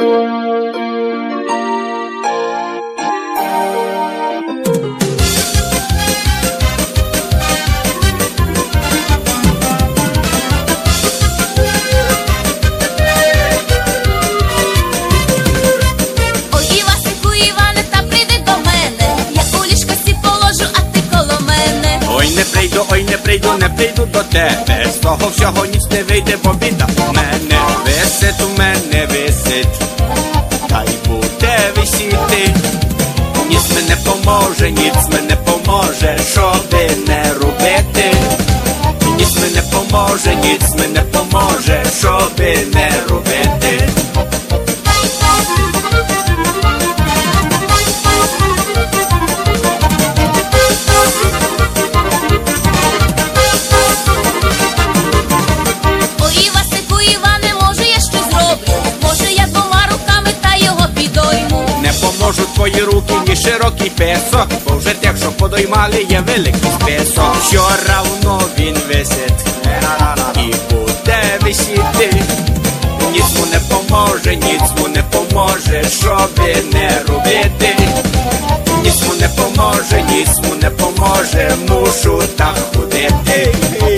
Ой, не прийду до тебе, з того всього ніч не вийде, бо біда в мене висить, та й буде висіти. Ніц ми не поможе, що би не робити. Ніц ми не поможе, що би не робити. Можуть твої руки, ні широкий песок, бо вже тих, що подоймали, є великий список. Що равно він висить і буде висіти. Ніц му не поможе, що би не робити. Ніц му не поможе, мушу так ходити.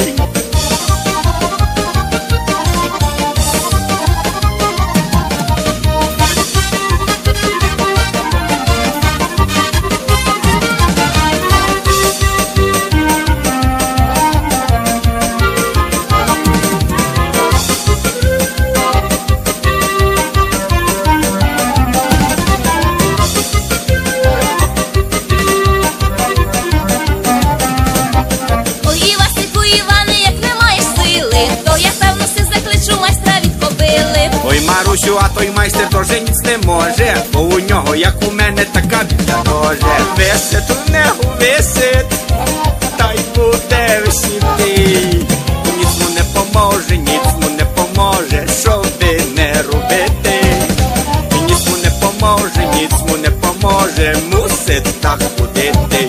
Ой, Марусю, а той майстер тоже ніц не може, бо у нього, як у мене, така біда тоже. Висить у нього, та й буде висіти. Ніц му не поможе, що би не робити. Ніц му не поможе, мусить так ходити.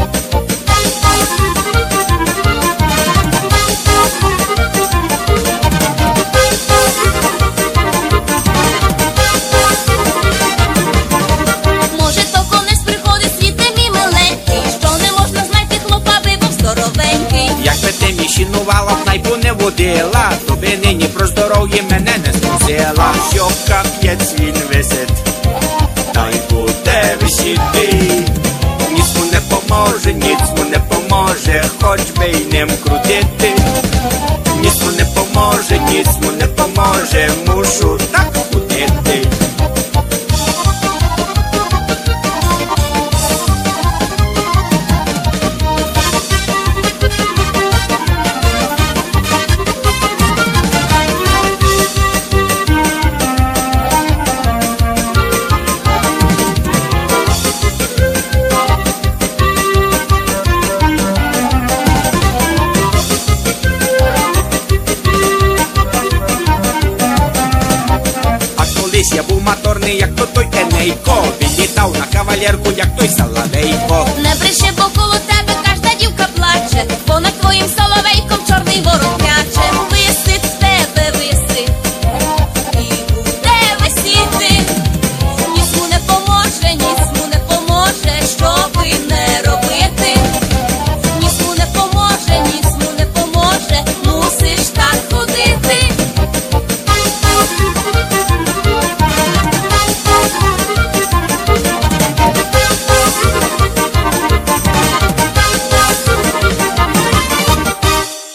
Шінувала, knajpu не водила, то би нині про здоров'я мене не спросила. Що кап'єць він висить, та й буде висіти. Ніц му не поможе, хоч би й ним крутити. Ніц му не поможе, мушу так ходити. Я був моторний, як то той Енейко, він літав на кавалерку, як той Соловейко.